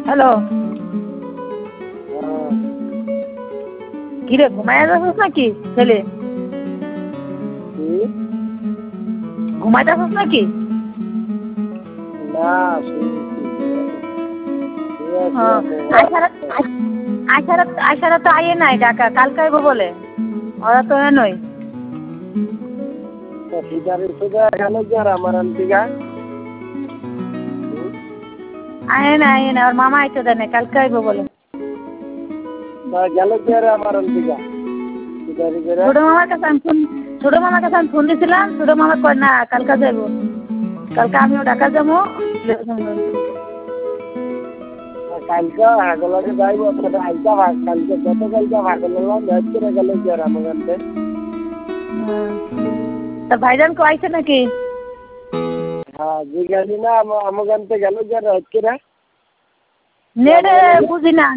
Hello, কিরে ঘুমায় যাচ্ছিস নাকি ছেলে? ঘুমাইতেছিস নাকি? আইসারা তো আইয়ে নাই ঢাকা, কালকে আইব বলে। ওরা তো নই আয়ে না, ওর মামা আইতে দেয় না, কালকে আইব বলে। ছোট মামার কাছে আমি ফোন দিছিলাম, ছোট মামা কয় না কালকে যাইব, কালকে আমিও ঢাকা যাবো। তা ভাইজান কো আইছে নাকি? নেটে বুঝি না,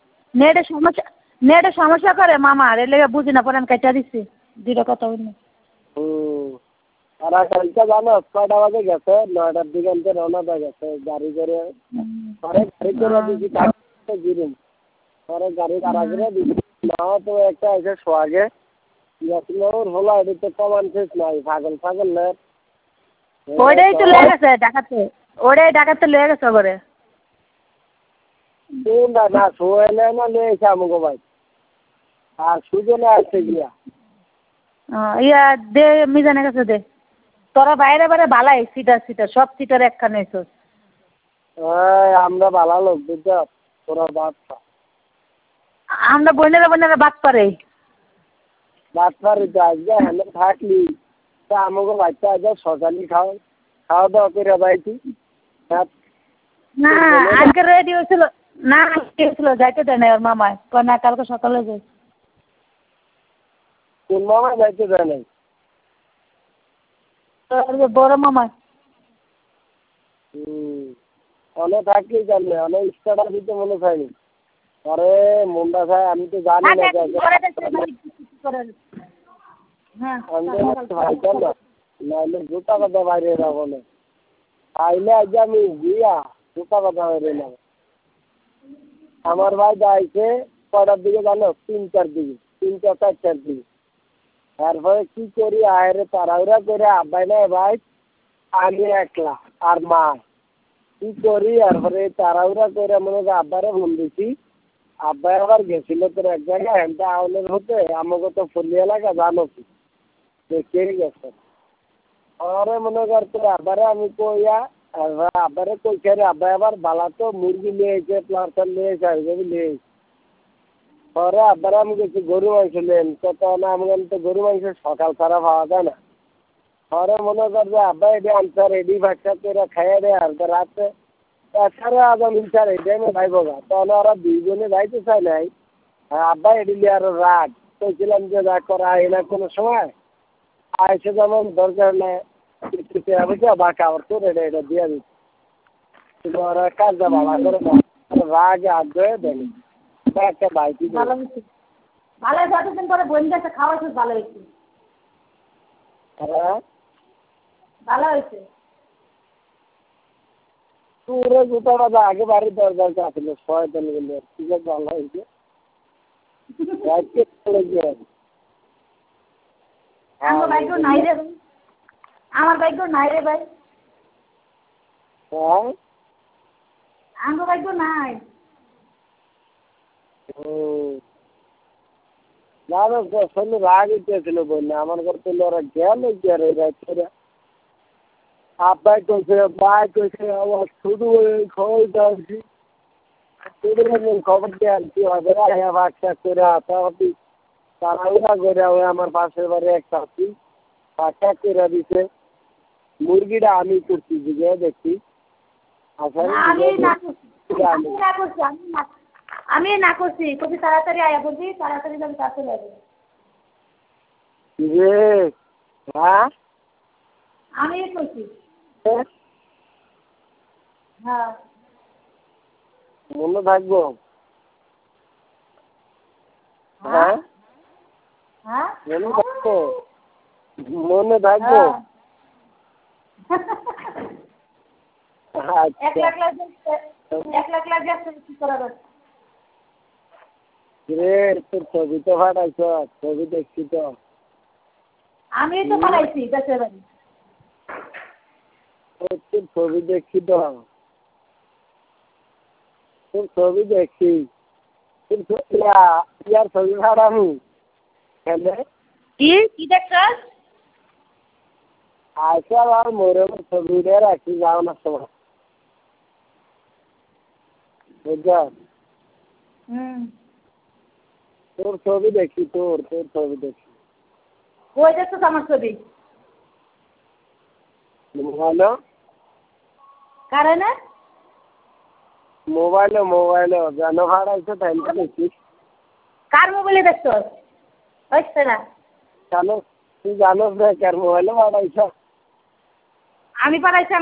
নেটে সমস্যা করে মামার, এর লেগে বুঝি না, পরে আমি কেটে দিচ্ছি দুটো কথা বলি। ওরা কালকে জানো কয়টা বাজে গেছে? 9টার দিকে রওনা দিয়ে গেছে গাড়ি করে। পরে গাড়ি করে দিচ্ছি গিরুম, পরে গাড়ি ভাড়া করে দিচ্ছি। নাও তো একটা এসে সোয়াগে হলো, এটা তো কমান শেষ নাই, পাগল নেট। ওইটাই তো লেগে গেছে ঢাকাতে, ওইটাই ঢাকাতে লেগে গেছে করে। না শোয়েলে না নিয়ে এসে আমাকে ভাই, আর সুজনে আসছে গিয়া ইয়া দে মিজানের কাছে দে, তোরা বাইরে বাইরে ভালাই সিটার সব সিটার একখানে এসো। আমরা ভালো লোক বুঝছ, তোরা বাদ আমরা বোনেরা বাদ পারে তো আজকে হেলে থাকলি তা আমাকে বাচ্চা আজ সকালে খাওয়া দাওয়া করে বাইছি। না আজকে রেডি হয়েছিল, না হয়েছিল যাইতে দেয় না ওর মামায়, না কালকে সকালে যাই। কোন মামা যাইতে দেয় নাই? বড় মামায়। অনেক থাকলেই জানবে, অনেক স্টার্টার দিতে মনে চাইনি। পরে মুন্ডা খায়, আমি তো জানি না নাহলে জুতা কথা বাইরে যাবো না, আইলে আজ আমি গিয়া জুতা কথা বাইরে নেব। আমার ভাই যাইছে কটার দিকে জানো? 3টার দিকে, 3টা-4টার দিকে। তারপরে কি করি আয়রে তাড়াহুড়া করে আব্বাই নাই ভাই, আমি একলা আর মা কি করি, তারপরে তাড়াহুড়া করে মনে হয় আব্বারে ফোন দিছি। আব্বাই আবার গেছিল তোর এক জায়গায় হেনটা আউলের হতে, আমাকে তো ফুলি এলাকা জানো কি দেখে গেছে। আরে মনে কর তোর আব্বারে আমি কইয়া আব্বারে কইছে রে, আব্বাই আবার বালা তো মুরগি নিয়ে এসে প্লাস্টার নিয়ে এসে আসবে নিয়ে এসে। পরে আব্বারে আমি গেছি গরু মাংস নেন, কত না আমি তো গরু মাংস সকাল ছাড়া পাওয়া যায় না। পরে মনে কর যে আব্বাই এটি আনসার রেডি বাচ্চা করে খাইয়ে দেয়, আর রাতে এছাড়া আজ ইনসার এটাই আমি ভাইব গা, তাহলে ওরা দুইজনে যাইতে চাই নাই। আব্বাই এডিলে আরো রাগ, কইছিলাম যে যা করা এনা কোনো সময় আইসে যেমন দরকার নেই বাঁকা আবার তোর এটা দিয়ে দিচ্ছি, ওরা কাজটা ভালো করে রাগে আগ্রহে দেয়নি একটা বাইক ভালো হয়েছে, যতদিন পরে বোন কাছে খাওয়া ভালো হয়েছে। হ্যাঁ ভালো হয়েছে। পুরো জুতাটা আগে বাড়ির দরকার ছিল, শয়তান গুলো ঠিক আছে ভালো হয়েছে। আমার ভাগ্য নাই রে ভাই, আমার ভাগ্য নাই রে ভাই, আমার ভাগ্য নাই। না শরীরে রাগ উঠেছিল বললে আমার ঘর পেলে ওরা গেল কি আব্বাই কইছে ভাই কইছে আমার শুধু খবর দিয়েছি, খবর দিয়ে আনছি হবে বাচ্চা করে হাতাহাতি তাড়াহুড়া করে আমার পাশের বাড়ি এক চাষি বাচ্চা করে দিছে। মুরগিটা আমি করছি দিকে দেখছি, আমি না করছি, কবি তাড়াতাড়ি আয়া বলছি, তাড়াতাড়ি যাবি কাছে যাবে। হ্যাঁ আমি করছি। হ্যাঁ মনে থাকবো। হ্যাঁ মনে থাকবো, মনে থাকবো। একলা একলা একলা গেছে কি করার? রে তোর ছবি তো পাঠাইছ, ছবি দেখছি তো। আমি তো পাঠাইছি দেশের বাড়ি। তোর ছবি দেখছি তো, তোর ছবি দেখছি। তোর ইয়ার ছবি পাঠামি কেনে কি দেখছস? আইসা আর মোরে ছবি দিয়ে রাখি যাও না সময় বুঝছ? তোর ছবি দেখি, তোর ছবি দেখি কই দেখছস আমার ছবি? মোবাইলে, কারণে মোবাইলে যেন হারাইছে তাই তো দেখি। কার মোবাইলে দেখছস? হইছে না জানো, তুই জানোস না কার মোবাইলে হারাইছ? আমি পাঠাইছি।